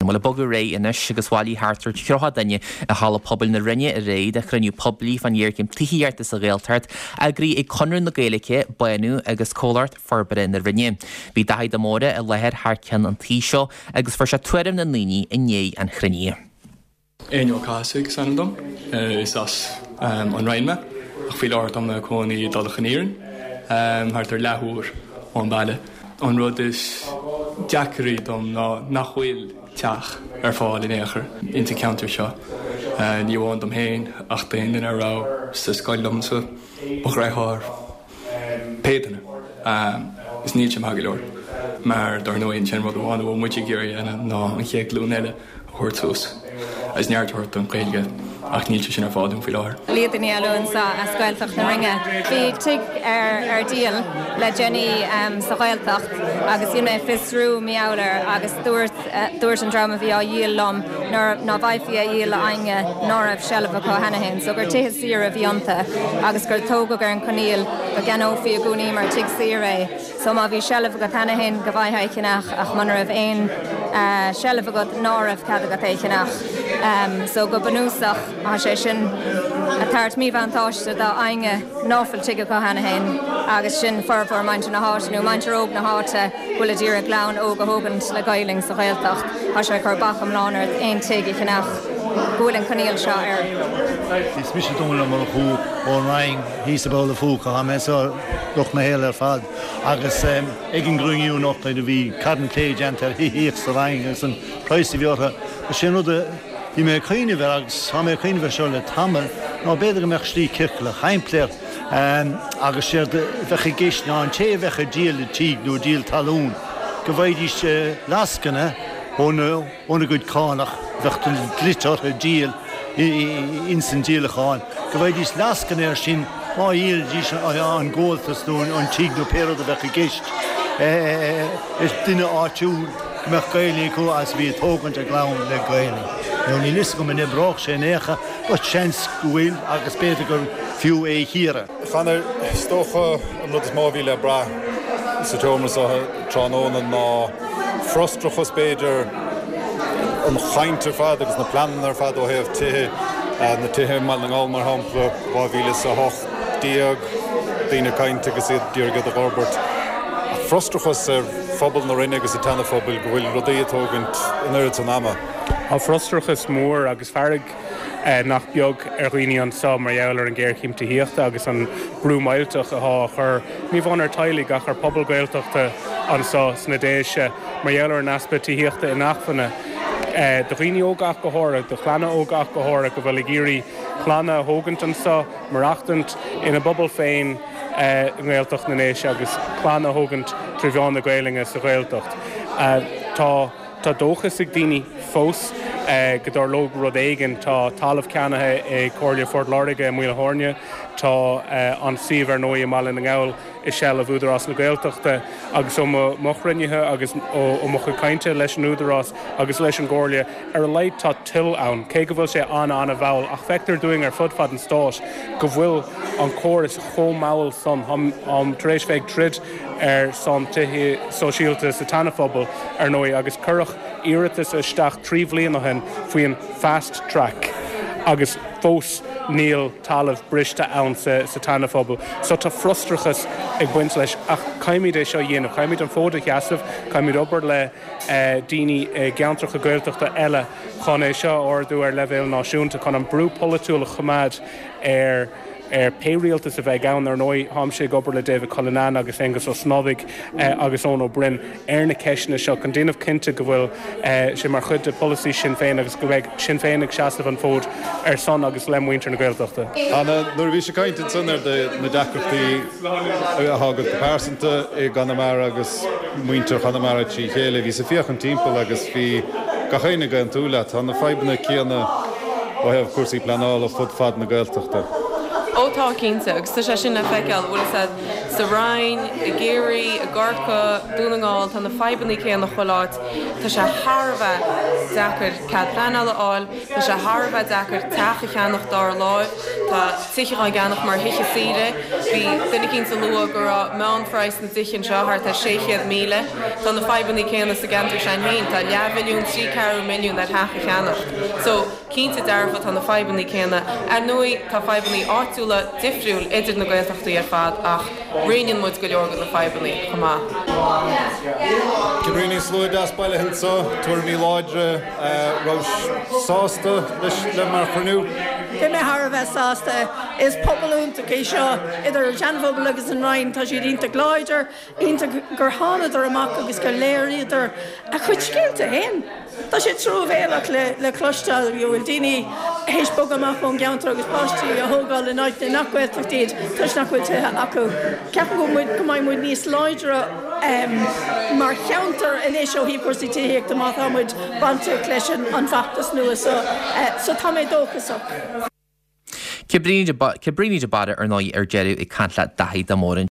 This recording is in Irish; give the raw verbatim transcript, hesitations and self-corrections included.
Mula bogu ré inis agus bháilí hátar ceocha daine a hála pobl na rinne a ré de chruniú poblí fan dhéircim tííartas a réaltart a grí i conir na Gaeilge bainú agus cóláirt forbere na rinne. Bhí dahaid amóra a lehead hácean an tí seo agus for se tuairim na líní i nné an chruní. Éonio Cásaigh sanadam is as an réime ach bhí láirt am na cónaí dul chanéireann thart ar lethúr ón baile. An rud is deacarí dom ná nachhfuil teach ar fáil in éair inta counter seo. Ní bháin dom héin ach daon in ará sa scoildomsa bo raithár pédanna. Is níl sem haga leir, mar dar nóon sin rud bháin bhfuil muide géirí ná an chéag lún eile a chuirtús. Is neartúirt an Gaeilge ach níl sin ar fád an fi láir. Líad ní eún sa a scoilteach na ringe. Bhí tig ar ar díal le Jenny um, sa ghailteacht agus dí mé fisrú miáir agus dúirt an drama bhí á díal lom ná bhaithí a díal ainge nóibh sellh có henahéin, so gur tuthe sir a bhíonanta agus gur tóga gur an coníal go ganófií a gúní mar tig sir é. So má bhí sellh go henahéin go bhaithá cinach ach man raibh éon uh, sellh go nóibh cad go éicinach. Um, so go banúsach a sé sin a tart mí bhaintáiste dá ainge nófuil tuige go henahéin agus sin forfór mainte na háitnú mainte óg na háte bhfuil a dtír a glán ó go hógant le gailing sa ghailteacht a sé chu bacham lánart éon tuige cinach bhfuil an coníal seo ar. Is mis dúla mar chu ó raing híos a bóla fúca ha me so doch na héal ar fad agus ag an grúniú nach a bhí cadan cléid antar hííoch sa raing agus an praisi bheortha a sin rud Bhí mé chuoine bhar agus ha mé chuoine bhar seo le tamil ná beidir go meach slí circla chaimléir agus sé bheitcha gist ná an té bheitcha díal le tí nó díal talún. Go bhhaidís lascanna óna óna gúid cánach bheachtain glitar a díal in san díal a cháin. Go bhhaidís lascanna ar sin má íal dís an ggóiltas nó an tí nó péad a bheitcha gist. Is duine áitiúil go meach Gaeilí có as bhí tógant a glán le Gaeilí. No ní lis go man brach sé nécha, but chans gohfuil agus beidir gur fiú é híre. Chanar stocha an rud is má bhí le bra sa Thomas a tránóna ná frostrachas beidir an chaintar fad agus na planan ar fad ó héamh tithe na tithe mal an gáil mar hampla bá bhíle sa hocht díag daoine cainte agus iad díargad a Robert. Frostrachas ar phobal na rinne agus a tanna phobal go bhfuil rudaí atógant in airid an ama. Á frostrachas mór agus fearrig eh, nach beag ar roioine an sa mar dheall ar an ggéirchim tííochta agus an brúmáilteach a há chur ní bhain ar tailig ach ar pobl gailteachta an sa sna déise mar dheall ar an aspa tííochta in nachfanna. Eh, do roioine ógach go hára, do chlána ógach go hára go bhfuil géirí chlána hógant an sa marachtant ina bobbal féin uh, an ghailteacht na néise agus chlána hógant trí bheán na Gaeilge sa ghailteacht. Uh, tá Tá dóchas ag daoine fós uh, go dár lóg rud éigean tá talamh ceannaithe i Cóirle Fort Lauriga i Muile Hórne tá uh, an siomh ar nói mal in an ghail is sell a bhúdarrás na Gaeltachta agus ó mochrinnethe agus ó mocha cainte leis an údarrás agus leis an Gcóirle ar a leid tá til ann cé go bhfuil sé an an a bhail ach feictar doing ar fudfad an stáis go bhfuil an córas chomhail son am tréis feig trid ar son tuthe sosiálta sa tanafobal ar nói agus curach iiritas isteach trí bhliain hen faoin fast track agus fós níl talamh briste ann sa, sa tanafobal. So tá frustrachas ag buint leis ach caiimid é seo dhéanamh, caiimid an fóda cheasamh, caiimid obair le uh, daoine uh, geantracha Gaeltachta eile chun é seo orú ar leibhéil náisiúnta chun an brú polúla chumáid ar ar péirialtas a bheith gan ar nói ham sé gobar le David Cullinan agus agus ó Snodig uh, agus ón ó Bryn ar na ceisna seo chun déanamh cinnte go bhfuil uh, sé mar chud de policy Sinn Féin agus go bheith Sinn Féin ag seasamh an fód ar son agus lemhaintear na Gaeltachta. Anna, nuair bhí sé caint in son ar de na dacrachtaí a hágad go pásanta i Ganamara agus muintear Ganamara tí chéile bhí sa fiach an timppel agus bhí gachéine go an túla tá na feibna cíanna ó hebh cuasaí planála fud fad na Gaeltachta. Ó ótá cínta agus tá sé sin na feiceáil bhfuil sa rain, i géirí, a gcarcha, dúnaáil tá na febannaí céan nach choláit, Tá sé Harbheith dechar cad pleanála áil, Tá sé Harbheith dechar tacha cheannach dar láid, Tá tuicheá ganach mar hiiche síre, hí duine cínta lua gur meán freis na duchan seothart tá séchéad míle, Tá na febannaí céanna sa gantar sein hain, Tá leabhmilliún trí ceathrú milliún na tacha cheannach. So cínta dearfa tá na febannaí céanna, ar nui tá febannaí áitiúla difriúil idir na Gaeltachtaí ar fad ach rion muid go leorgan na febannaí chumá. Cibriní slúid as baile hinsa, tuair ní láidre rás sásta leis le mar chunú. Be mé Harbheith sásta is pobalúnta é seo idir Jeanfobal agus an Rhein tá siad ínta gláidir, ínta gur hánaidir amach agus go léiríidir a chuid scéalta hain. Tá sé trú bhéalach le le clostal bhfuil daoine héis bog amach ón geantar agus páistí a thógáil le náid na nachhfuilteachtaíd tuis nachhfuilte acu. Ceapan go muid go mbeidh muid níos láidre mar cheantar in é seo hípóirsaí tííocht amach muid bantu leis an bheachtas nua so so tá mé dóchasach. Cibríní de bada ar náid ar jeú i cantla daí do mórin